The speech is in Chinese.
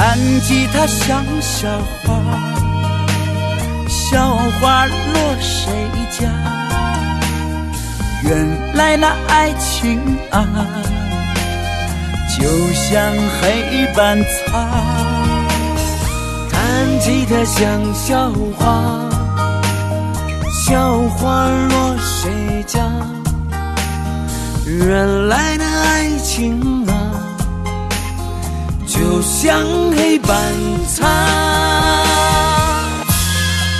弹吉他像笑话，笑话落谁家？原来那爱情啊，就像黑板擦。 弹吉他像笑话，笑话落谁家？原来的爱情啊，就像黑板擦。